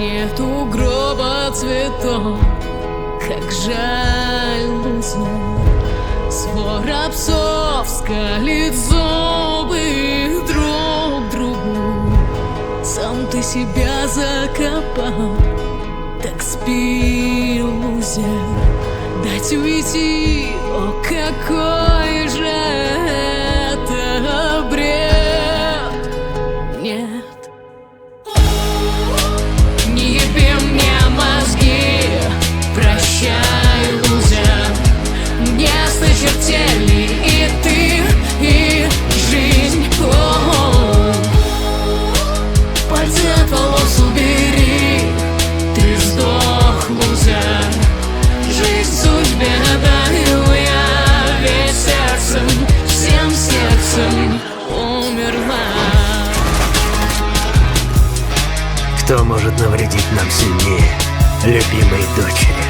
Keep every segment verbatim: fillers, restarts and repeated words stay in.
Нету гроба цветов, как жаль узнать. Свора псов скалит зубы друг другу. Сам ты себя закопал, так спи, лузер. Дать уйти, о, какой же это бред. Нет. Не еби мне мозги, прощай, лузер. Мне осточертели и ты, и жизнь. О-о-о. Пальцы от волос убери, ты сдох, лузер. Жизнь судьбе отдаю я, ведь сердцем, всем сердцем умерла. Кто может навредить нам сильнее любимой дочери?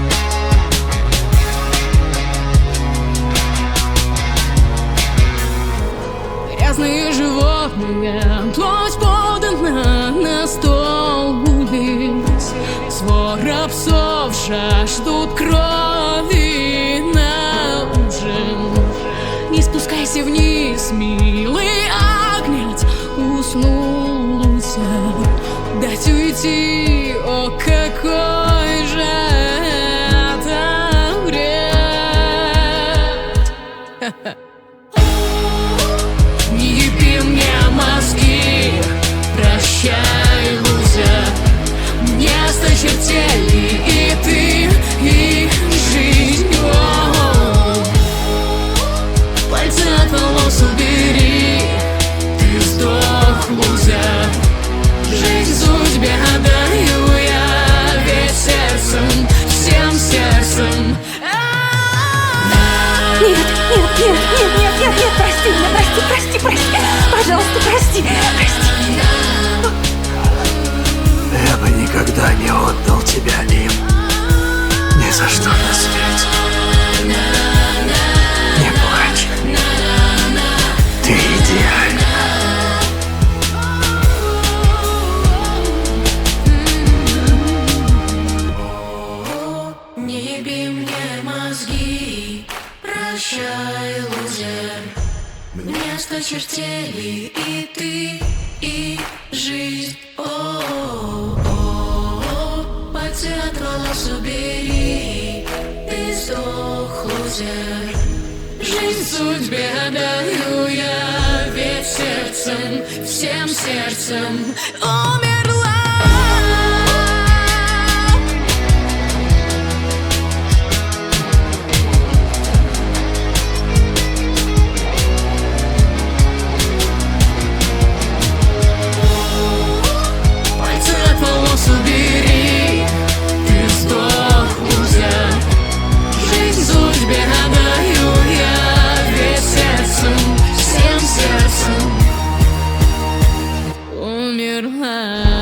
Грязные животные, плоть подана на стол убийц. Свора псов жаждут крови на ужин. Не спускайся вниз, милый агнец, уснул лузер. Дать уйти, о, какой же это бред. Не еби мне мозги, прощай, лузер. Мне осточертели и ты, и жизнь. О-о-о. Пальцы от волос убери, ты сдох, лузер. Жизнь судьбе отдаю я, ведь сердцем, всем сердцем. Нет, нет, нет, нет, нет, нет, нет, прости меня, прости, прости, прости, пожалуйста, прости, прости. Я бы никогда не отдал тебя им. Ни за что на свете. Не плачь. Ты идеальна. Не еби мне мозги, прощай, лузер. Мне осточертели и ты, и жизнь. О-о-о. Пальцы от волос убери, ты сдох, лузер. Жизнь судьбе отдаю я, ведь сердцем, всем сердцем умерла. Убери, ты сдох, лузер. Жизнь судьбе отдаю я, ведь сердцем, всем сердцем умерла.